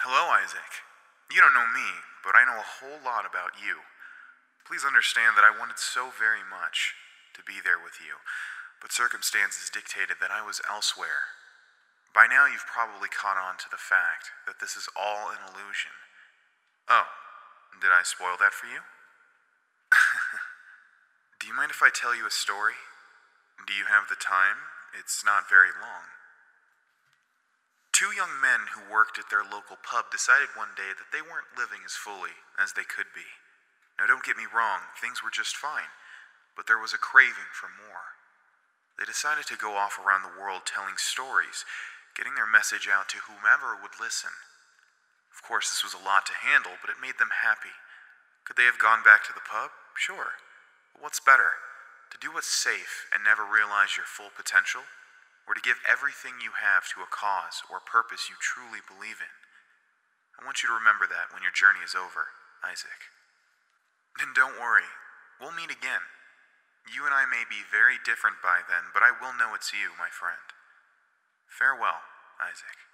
Hello, Isaac. You don't know me, but I know a whole lot about you. Please understand that I wanted so very much to be there with you, but circumstances dictated that I was elsewhere. By now, you've probably caught on to the fact that this is all an illusion. Oh, did I spoil that for you? Do you mind if I tell you a story? Do you have the time? It's not very long. Two young men who worked at their local pub decided one day that they weren't living as fully as they could be. Now, don't get me wrong, things were just fine, but there was a craving for more. They decided to go off around the world telling stories, getting their message out to whomever would listen. Of course, this was a lot to handle, but it made them happy. Could they have gone back to the pub? Sure. But what's better? To do what's safe and never realize your full potential? Or to give everything you have to a cause or purpose you truly believe in? I want you to remember that when your journey is over, Isaac. And don't worry, we'll meet again. You and I may be very different by then, but I will know it's you, my friend. Farewell, Isaac.